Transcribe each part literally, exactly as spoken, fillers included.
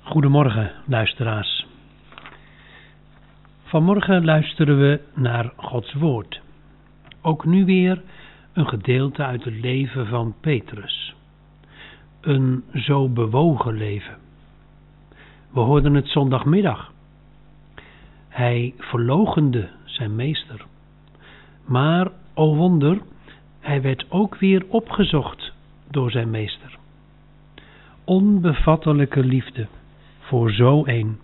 Goedemorgen, luisteraars. Vanmorgen luisteren we naar Gods woord. Ook nu weer een gedeelte uit het leven van Petrus. Een zo bewogen leven. We hoorden het zondagmiddag. Hij verloochende zijn meester. Maar, o wonder, hij werd ook weer opgezocht door zijn meester. Onbevattelijke liefde voor zo een.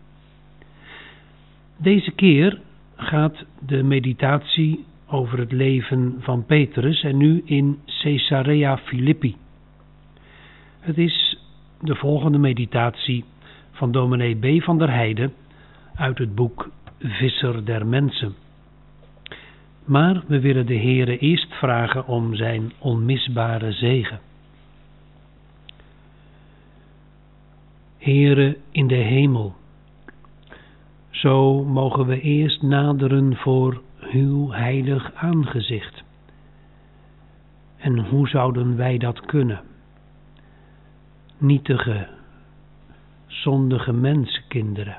Deze keer gaat de meditatie over het leven van Petrus en nu in Caesarea Philippi. Het is de volgende meditatie van dominee B. van der Heijden uit het boek Visser der Mensen. Maar we willen de Heere eerst vragen om zijn onmisbare zegen. Heere in de hemel, zo mogen we eerst naderen voor uw heilig aangezicht. En hoe zouden wij dat kunnen? Nietige, zondige mensenkinderen.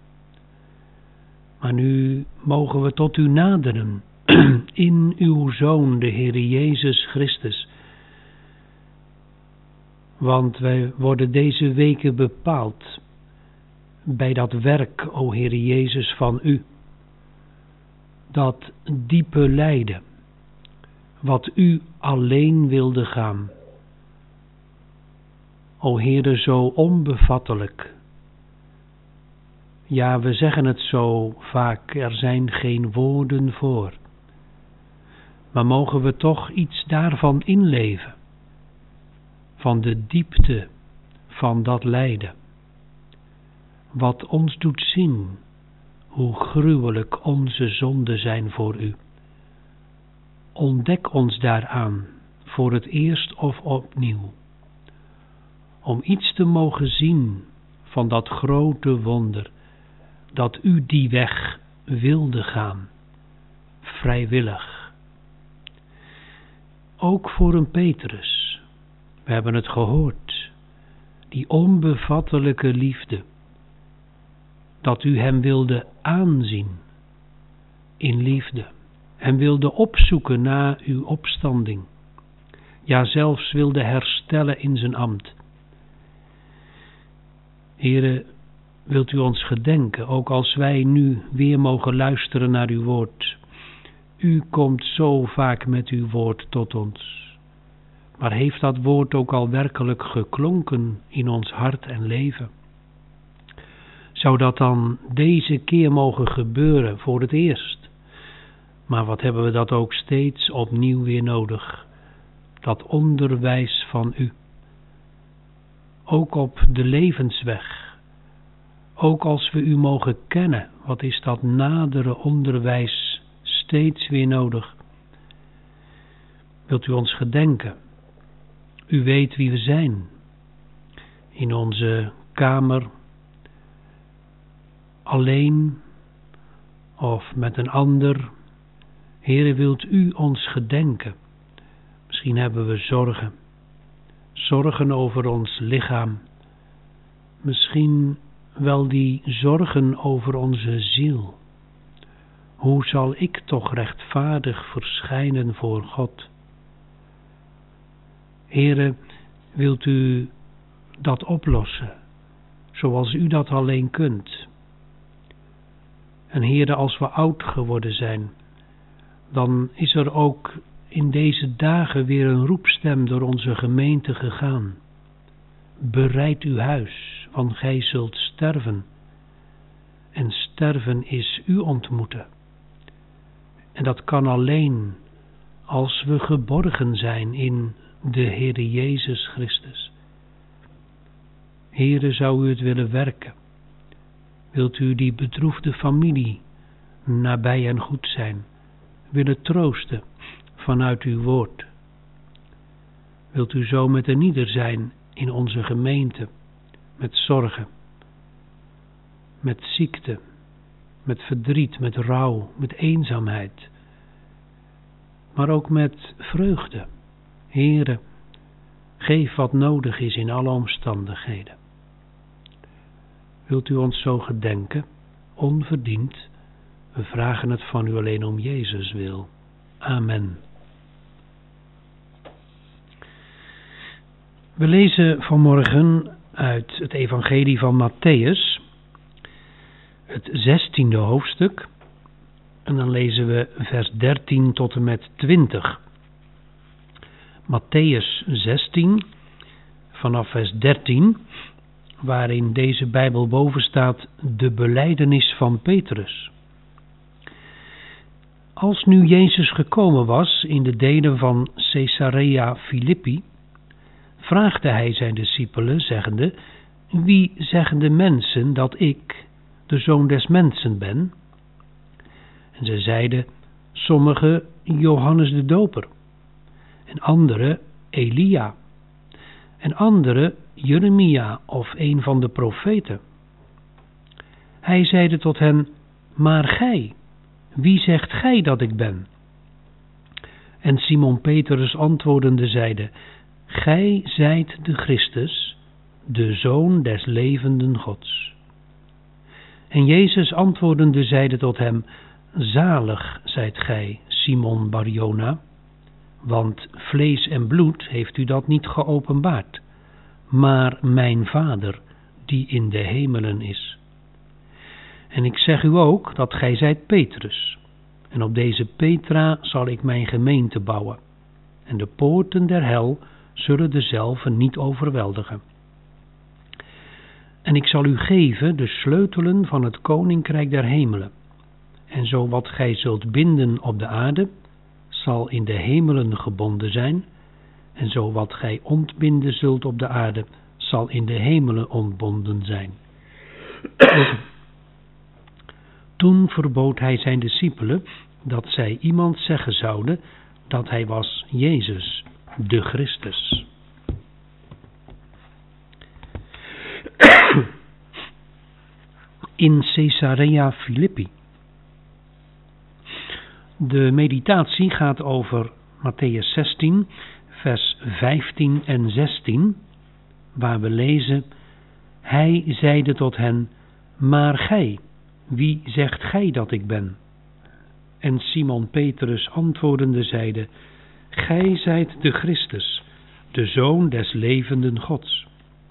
Maar nu mogen we tot u naderen, in uw Zoon, de Heere Jezus Christus. Want wij worden deze weken bepaald bij dat werk, o Heere Jezus, van u. Dat diepe lijden, wat u alleen wilde gaan. O Heere, zo onbevattelijk. Ja, we zeggen het zo vaak, er zijn geen woorden voor. Maar mogen we toch iets daarvan inleven? Van de diepte van dat lijden. Wat ons doet zien hoe gruwelijk onze zonden zijn voor u. Ontdek ons daaraan voor het eerst of opnieuw. Om iets te mogen zien van dat grote wonder, dat u die weg wilde gaan, vrijwillig. Ook voor een Petrus. We hebben het gehoord, die onbevattelijke liefde, dat u hem wilde aanzien in liefde, hem wilde opzoeken na uw opstanding, ja zelfs wilde herstellen in zijn ambt. Heere, wilt u ons gedenken, ook als wij nu weer mogen luisteren naar uw woord. U komt zo vaak met uw woord tot ons. Maar heeft dat woord ook al werkelijk geklonken in ons hart en leven? Zou dat dan deze keer mogen gebeuren voor het eerst? Maar wat hebben we dat ook steeds opnieuw weer nodig? Dat onderwijs van u. Ook op de levensweg. Ook als we u mogen kennen, wat is dat nadere onderwijs steeds weer nodig? Wilt u ons gedenken? U weet wie we zijn. In onze kamer, alleen of met een ander. Heere, wilt u ons gedenken? Misschien hebben we zorgen. Zorgen over ons lichaam. Misschien wel die zorgen over onze ziel. Hoe zal ik toch rechtvaardig verschijnen voor God? Heere, wilt u dat oplossen, zoals u dat alleen kunt? En Heere, als we oud geworden zijn, dan is er ook in deze dagen weer een roepstem door onze gemeente gegaan. Bereid uw huis, want gij zult sterven. En sterven is u ontmoeten. En dat kan alleen als we geborgen zijn in de Heere Jezus Christus. Heere, zou u het willen werken? Wilt u die bedroefde familie nabij en goed zijn, willen troosten vanuit uw woord? Wilt u zo met een ieder zijn in onze gemeente, met zorgen, met ziekte, met verdriet, met rouw, met eenzaamheid, maar ook met vreugde? Heere, geef wat nodig is in alle omstandigheden. Wilt u ons zo gedenken, onverdiend? We vragen het van u alleen om Jezus wil. Amen. We lezen vanmorgen uit het evangelie van Mattheüs, het zestiende hoofdstuk, en dan lezen we vers dertien tot en met twintig. Mattheüs zestien, vanaf vers dertien, waarin deze Bijbel boven staat, de belijdenis van Petrus. Als nu Jezus gekomen was in de delen van Caesarea Philippi, vraagde hij zijn discipelen, zeggende, wie zeggen de mensen dat ik, de Zoon des Mensen, ben? En zij zeiden, sommigen Johannes de Doper, en anderen Elia, en anderen Jeremia of een van de profeten. Hij zeide tot hen, maar gij, wie zegt gij dat ik ben? En Simon Petrus antwoordende zeide, gij zijt de Christus, de Zoon des levenden Gods. En Jezus antwoordende zeide tot hem, zalig zijt gij, Simon Barjona, want vlees en bloed heeft u dat niet geopenbaard, maar mijn Vader, die in de hemelen is. En ik zeg u ook dat gij zijt Petrus, en op deze Petra zal ik mijn gemeente bouwen, en de poorten der hel zullen dezelve niet overweldigen. En ik zal u geven de sleutelen van het koninkrijk der hemelen, en zo wat gij zult binden op de aarde, zal in de hemelen gebonden zijn, en zo wat gij ontbinden zult op de aarde, zal in de hemelen ontbonden zijn. Toen verbood hij zijn discipelen dat zij iemand zeggen zouden dat hij was Jezus, de Christus. In Caesarea Philippi. De meditatie gaat over Mattheüs zestien, vers vijftien en zestien, waar we lezen, hij zeide tot hen, maar gij, wie zegt gij dat ik ben? En Simon Petrus antwoordende zeide, gij zijt de Christus, de Zoon des levenden Gods.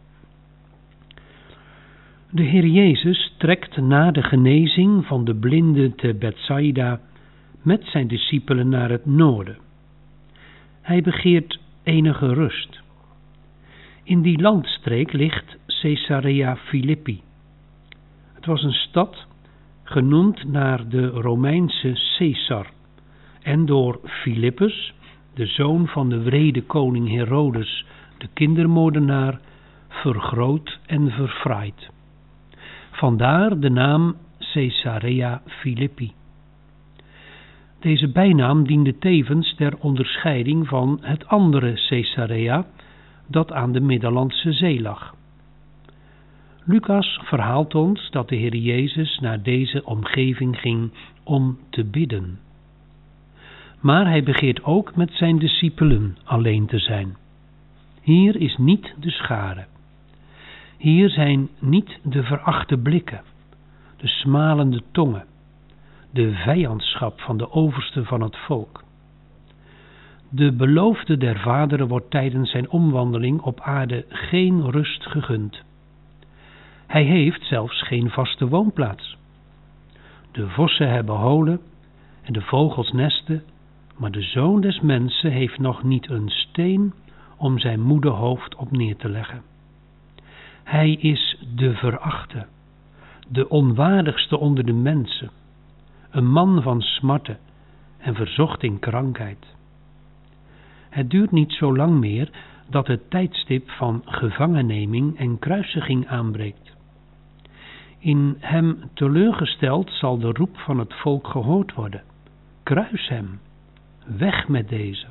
De Heer Jezus trekt na de genezing van de blinde te Bethsaida met zijn discipelen naar het noorden. Hij begeert enige rust. In die landstreek ligt Caesarea Philippi. Het was een stad, genoemd naar de Romeinse Caesar, en door Philippus, de zoon van de wrede koning Herodes, de kindermoordenaar, vergroot en verfraaid. Vandaar de naam Caesarea Philippi. Deze bijnaam diende tevens ter onderscheiding van het andere Caesarea, dat aan de Middellandse Zee lag. Lucas verhaalt ons dat de Heer Jezus naar deze omgeving ging om te bidden. Maar hij begeert ook met zijn discipelen alleen te zijn. Hier is niet de schare. Hier zijn niet de verachte blikken, de smalende tongen, de vijandschap van de overste van het volk. De beloofde der vaderen wordt tijdens zijn omwandeling op aarde geen rust gegund. Hij heeft zelfs geen vaste woonplaats. De vossen hebben holen en de vogels nesten, maar de Zoon des Mensen heeft nog niet een steen om zijn moede hoofd op neer te leggen. Hij is de verachte, de onwaardigste onder de mensen, een man van smarten en verzocht in krankheid. Het duurt niet zo lang meer dat het tijdstip van gevangenneming en kruisiging aanbreekt. In hem teleurgesteld zal de roep van het volk gehoord worden. Kruis hem, weg met deze.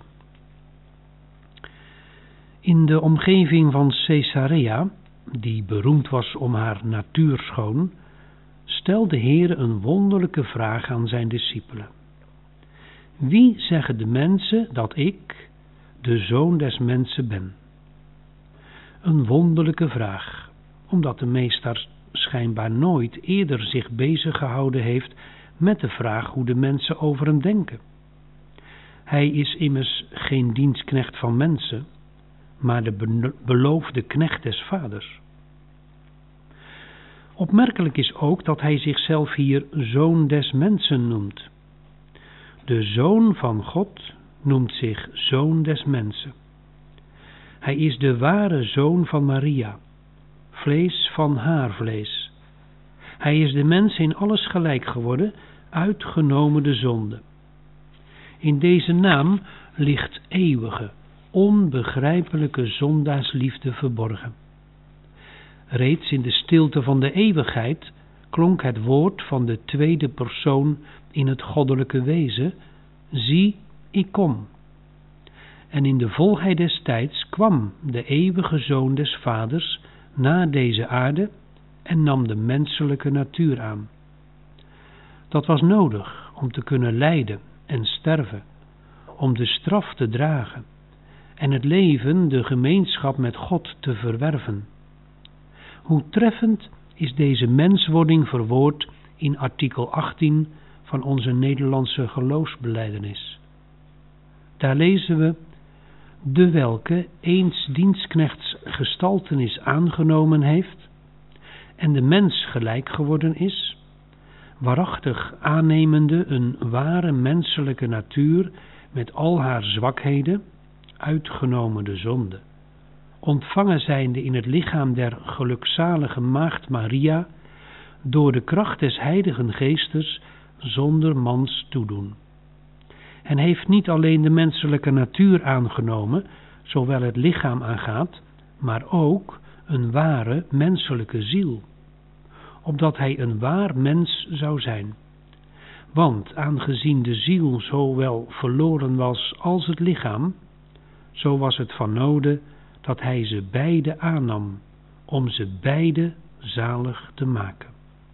In de omgeving van Caesarea, die beroemd was om haar natuurschoon, stelde de Heer een wonderlijke vraag aan zijn discipelen. Wie zeggen de mensen dat ik, de Zoon des Mensen, ben? Een wonderlijke vraag, omdat de meester schijnbaar nooit eerder zich bezig gehouden heeft met de vraag hoe de mensen over hem denken. Hij is immers geen dienstknecht van mensen, maar de be- beloofde knecht des vaders. Opmerkelijk is ook dat hij zichzelf hier zoon des mensen noemt. De zoon van God noemt zich zoon des mensen. Hij is de ware zoon van Maria, vlees van haar vlees. Hij is de mens in alles gelijk geworden, uitgenomen de zonde. In deze naam ligt eeuwige, onbegrijpelijke zondaarsliefde verborgen. Reeds in de stilte van de eeuwigheid klonk het woord van de tweede persoon in het goddelijke wezen: zie, ik kom. En in de volheid des tijds kwam de eeuwige Zoon des Vaders naar deze aarde en nam de menselijke natuur aan. Dat was nodig om te kunnen lijden en sterven, om de straf te dragen en het leven, de gemeenschap met God te verwerven. Hoe treffend is deze menswording verwoord in artikel achttien van onze Nederlandse geloofsbelijdenis. Daar lezen we: de welke eens dienstknechts gestaltenis aangenomen heeft en de mens gelijk geworden is, waarachtig aannemende een ware menselijke natuur met al haar zwakheden, uitgenomen de zonde, ontvangen zijnde in het lichaam der gelukzalige maagd Maria, door de kracht des Heiligen Geestes zonder mans toedoen. En heeft niet alleen de menselijke natuur aangenomen, zowel het lichaam aangaat, maar ook een ware menselijke ziel, opdat hij een waar mens zou zijn. Want aangezien de ziel zowel verloren was als het lichaam, zo was het van noode dat hij ze beide aannam, om ze beide zalig te maken.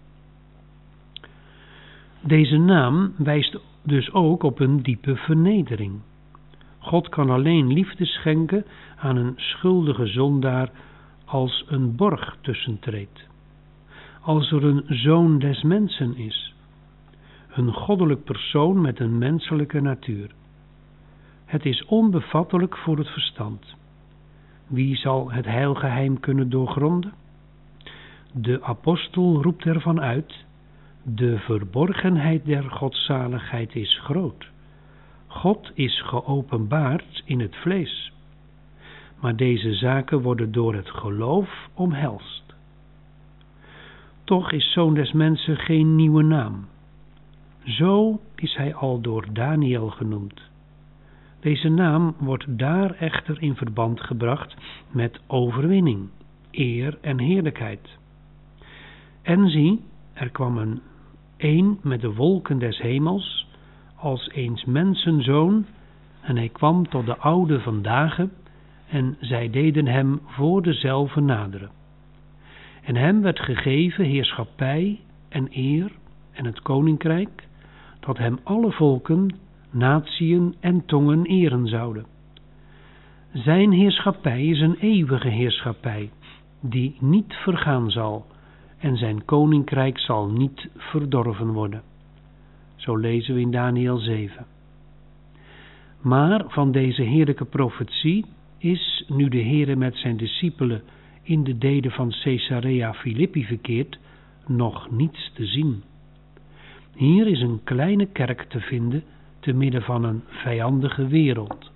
Deze naam wijst dus ook op een diepe vernedering. God kan alleen liefde schenken aan een schuldige zondaar als een borg tussentreedt. Als er een zoon des mensen is, een goddelijk persoon met een menselijke natuur. Het is onbevattelijk voor het verstand. Wie zal het heilgeheim kunnen doorgronden? De apostel roept ervan uit: de verborgenheid der godzaligheid is groot. God is geopenbaard in het vlees. Maar deze zaken worden door het geloof omhelst. Toch is Zoon des Mensen geen nieuwe naam. Zo is hij al door Daniel genoemd. Deze naam wordt daar echter in verband gebracht met overwinning, eer en heerlijkheid. En zie, er kwam een een met de wolken des hemels, als eens mensenzoon, en hij kwam tot de oude van dagen, en zij deden hem voor dezelve naderen. En hem werd gegeven heerschappij en eer en het koninkrijk, dat hem alle volken, natieën en tongen eren zouden. Zijn heerschappij is een eeuwige heerschappij, die niet vergaan zal, en zijn koninkrijk zal niet verdorven worden. Zo lezen we in Daniel zeven. Maar van deze heerlijke profetie is, nu de Heere met zijn discipelen in de delen van Caesarea Philippi verkeert, nog niets te zien. Hier is een kleine kerk te vinden te midden van een vijandige wereld.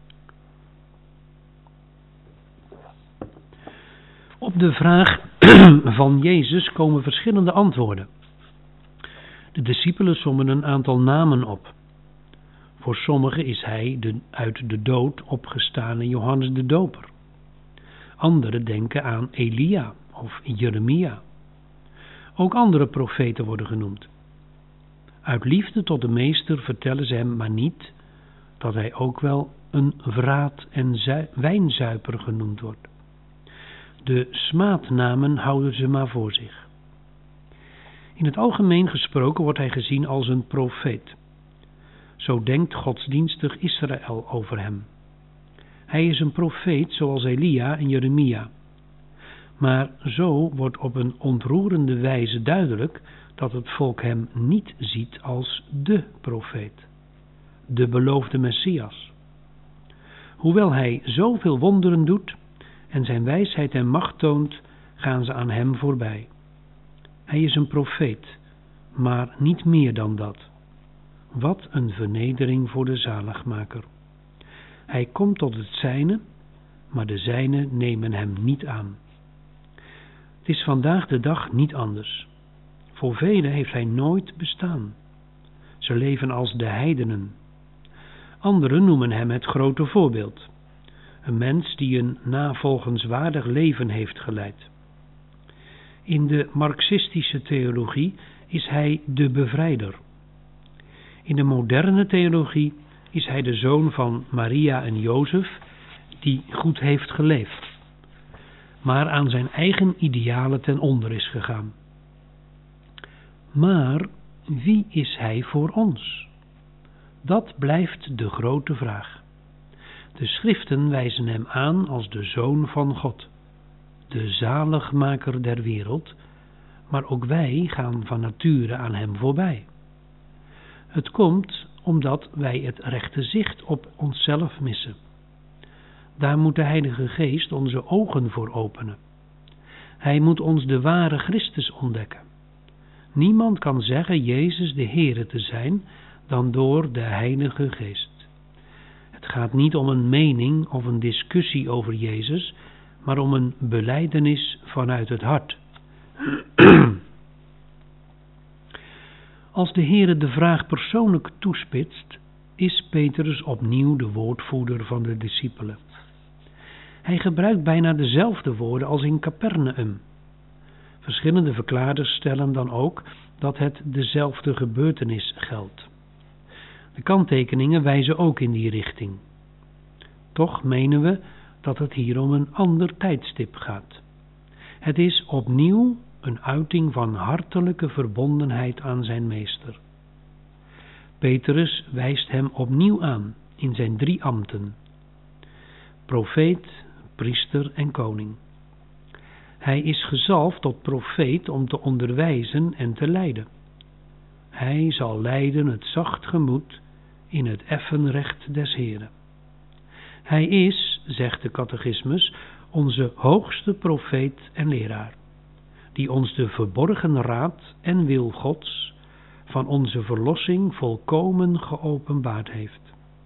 Op de vraag van Jezus komen verschillende antwoorden. De discipelen sommen een aantal namen op. Voor sommigen is hij de uit de dood opgestane Johannes de Doper. Anderen denken aan Elia of Jeremia. Ook andere profeten worden genoemd. Uit liefde tot de meester vertellen ze hem maar niet dat hij ook wel een vraat- en zu- wijnzuiper genoemd wordt. De smaadnamen houden ze maar voor zich. In het algemeen gesproken wordt hij gezien als een profeet. Zo denkt godsdienstig Israël over hem. Hij is een profeet zoals Elia en Jeremia. Maar zo wordt op een ontroerende wijze duidelijk dat het volk hem niet ziet als de profeet, de beloofde Messias. Hoewel hij zoveel wonderen doet en zijn wijsheid en macht toont, gaan ze aan hem voorbij. Hij is een profeet, maar niet meer dan dat. Wat een vernedering voor de zaligmaker. Hij komt tot het zijne, maar de zijnen nemen hem niet aan. Het is vandaag de dag niet anders. Voor velen heeft hij nooit bestaan. Ze leven als de heidenen. Anderen noemen hem het grote voorbeeld. Een mens die een navolgenswaardig leven heeft geleid. In de marxistische theologie is hij de bevrijder. In de moderne theologie is hij de zoon van Maria en Jozef die goed heeft geleefd, maar aan zijn eigen idealen ten onder is gegaan. Maar wie is hij voor ons? Dat blijft de grote vraag. De schriften wijzen hem aan als de Zoon van God, de zaligmaker der wereld, maar ook wij gaan van nature aan hem voorbij. Het komt omdat wij het rechte zicht op onszelf missen. Daar moet de Heilige Geest onze ogen voor openen. Hij moet ons de ware Christus ontdekken. Niemand kan zeggen Jezus de Heere te zijn dan door de Heilige Geest. Het gaat niet om een mening of een discussie over Jezus, maar om een belijdenis vanuit het hart. Als de Heere de vraag persoonlijk toespitst, is Petrus opnieuw de woordvoerder van de discipelen. Hij gebruikt bijna dezelfde woorden als in Capernaum. Verschillende verklaarders stellen dan ook dat het dezelfde gebeurtenis geldt. De kanttekeningen wijzen ook in die richting. Toch menen we dat het hier om een ander tijdstip gaat. Het is opnieuw een uiting van hartelijke verbondenheid aan zijn meester. Petrus wijst hem opnieuw aan in zijn drie ambten: profeet, priester en koning. Hij is gezalfd tot profeet om te onderwijzen en te leiden. Hij zal leiden het zacht gemoed in het effen recht des Heren. Hij is, zegt de catechismus, onze hoogste profeet en leraar, die ons de verborgen raad en wil Gods van onze verlossing volkomen geopenbaard heeft.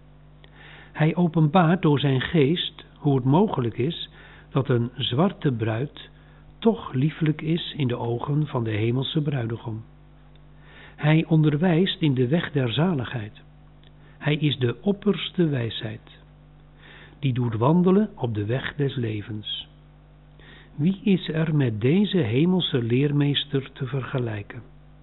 Hij openbaart door zijn geest hoe het mogelijk is dat een zwarte bruid toch lieflijk is in de ogen van de hemelse bruidegom. Hij onderwijst in de weg der zaligheid. Hij is de opperste wijsheid, die doet wandelen op de weg des levens. Wie is er met deze hemelse leermeester te vergelijken?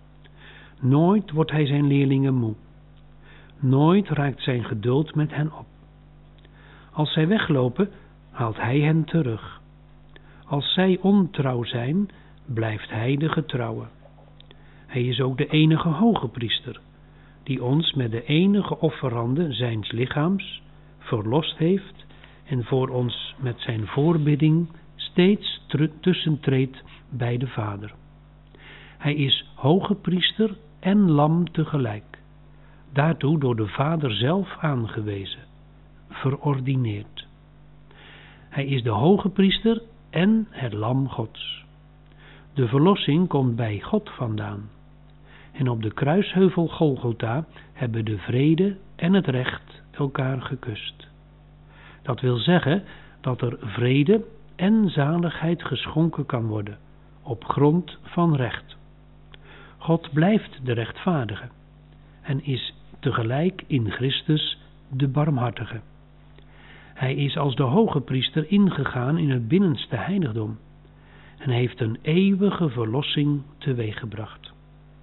Nooit wordt hij zijn leerlingen moe. Nooit raakt zijn geduld met hen op. Als zij weglopen, haalt hij hen terug. Als zij ontrouw zijn, blijft hij de getrouwe. Hij is ook de enige hoge priester, die ons met de enige offerande zijns lichaams verlost heeft en voor ons met zijn voorbidding steeds tussentreedt bij de Vader. Hij is hoge priester en lam tegelijk, daartoe door de Vader zelf aangewezen, verordineerd. Hij is de hoge priester en het lam Gods. De verlossing komt bij God vandaan. En op de kruisheuvel Golgotha hebben de vrede en het recht elkaar gekust. Dat wil zeggen dat er vrede en zaligheid geschonken kan worden op grond van recht. God blijft de rechtvaardige en is tegelijk in Christus de barmhartige. Hij is als de hoge priester ingegaan in het binnenste heiligdom en heeft een eeuwige verlossing teweeggebracht.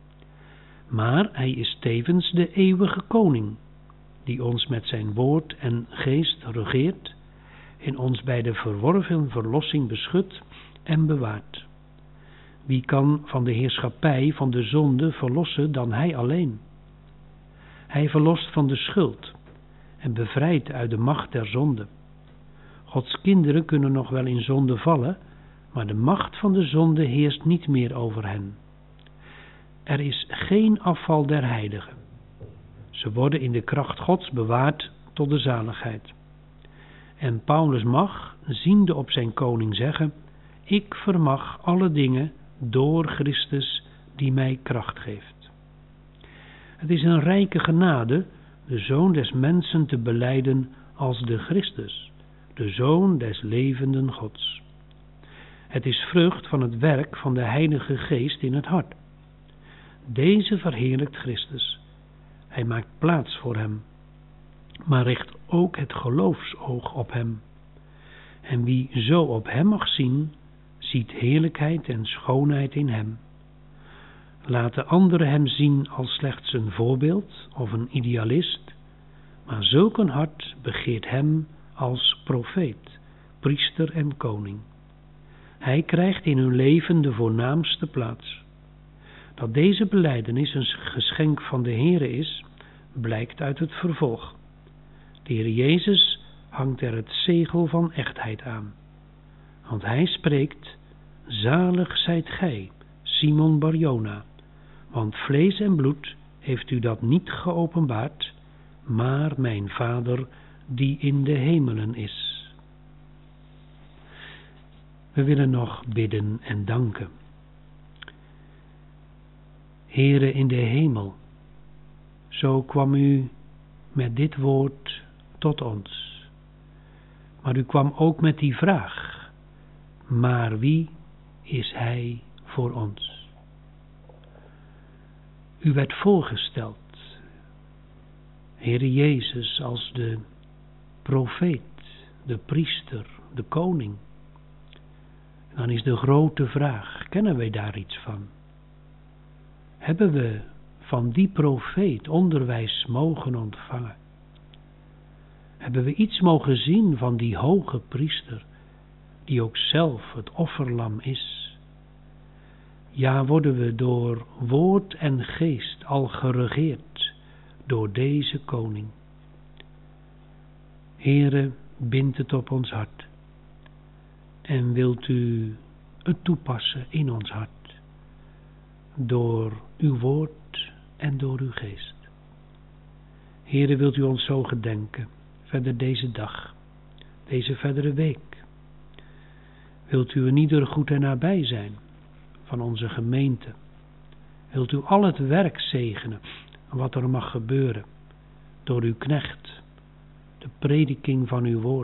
Maar hij is tevens de eeuwige koning, die ons met zijn woord en geest regeert en ons bij de verworven verlossing beschut en bewaart. Wie kan van de heerschappij van de zonde verlossen dan hij alleen? Hij verlost van de schuld en bevrijdt uit de macht der zonde. Gods kinderen kunnen nog wel in zonde vallen, maar de macht van de zonde heerst niet meer over hen. Er is geen afval der heiligen. Ze worden in de kracht Gods bewaard tot de zaligheid. En Paulus mag, ziende op zijn koning, zeggen: ik vermag alle dingen door Christus die mij kracht geeft. Het is een rijke genade de Zoon des mensen te belijden als de Christus, de Zoon des levenden Gods. Het is vrucht van het werk van de Heilige Geest in het hart. Deze verheerlijkt Christus. Hij maakt plaats voor hem, maar richt ook het geloofsoog op hem. En wie zo op hem mag zien, ziet heerlijkheid en schoonheid in hem. Laten anderen hem zien als slechts een voorbeeld of een idealist, maar zulk een hart begeert hem als profeet, priester en koning. Hij krijgt in hun leven de voornaamste plaats. Dat deze belijdenis een geschenk van de Heere is, blijkt uit het vervolg. De Heer Jezus hangt er het zegel van echtheid aan. Want hij spreekt: zalig zijt gij, Simon Barjona, want vlees en bloed heeft u dat niet geopenbaard, maar mijn Vader die in de hemelen is. We willen nog bidden en danken. Heere in de hemel, zo kwam u met dit woord tot ons. Maar u kwam ook met die vraag: maar wie is hij voor ons? U werd voorgesteld, Heere Jezus, als de profeet, de priester, de koning. Dan is de grote vraag: kennen wij daar iets van? Hebben we van die profeet onderwijs mogen ontvangen? Hebben we iets mogen zien van die hoge priester, die ook zelf het offerlam is? Ja, worden we door woord en geest al geregeerd door deze koning? Heere, bindt het op ons hart en wilt u het toepassen in ons hart, door uw woord en door uw geest. Heere, wilt u ons zo gedenken, verder deze dag, deze verdere week. Wilt u in ieder goed en nabij zijn van onze gemeente. Wilt u al het werk zegenen, wat er mag gebeuren, door uw knecht, de prediking van uw woord,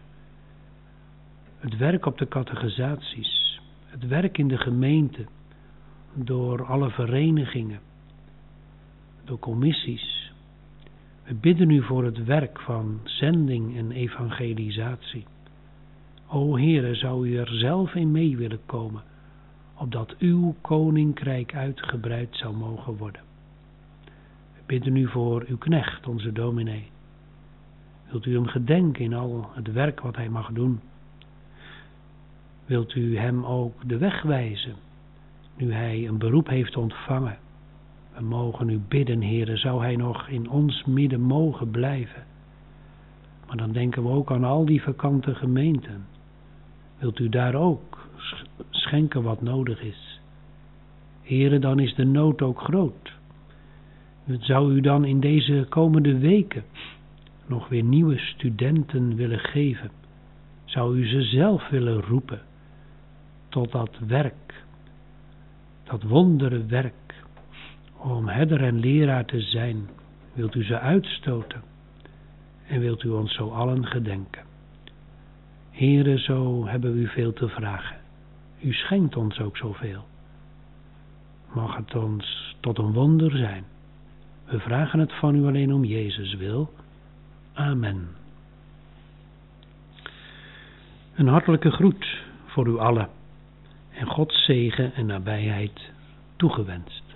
het werk op de catechisaties, het werk in de gemeente, door alle verenigingen, door commissies. We bidden u voor het werk van zending en evangelisatie. O Heere, zou u er zelf in mee willen komen, opdat uw koninkrijk uitgebreid zou mogen worden. We bidden u voor uw knecht, onze dominee. Wilt u hem gedenken in al het werk wat hij mag doen? Wilt u hem ook de weg wijzen, nu hij een beroep heeft ontvangen? We mogen u bidden, Heere, zou hij nog in ons midden mogen blijven. Maar dan denken we ook aan al die vakante gemeenten. Wilt u daar ook schenken wat nodig is? Heere, dan is de nood ook groot. Zou u dan in deze komende weken nog weer nieuwe studenten willen geven? Zou u ze zelf willen roepen tot dat werk, dat wondere werk, om herder en leraar te zijn? Wilt u ze uitstoten en wilt u ons zo allen gedenken? Heere, zo hebben we u veel te vragen. U schenkt ons ook zoveel. Mag het ons tot een wonder zijn. We vragen het van u alleen om Jezus wil. Amen. Een hartelijke groet voor u allen en Gods zegen en nabijheid toegewenst.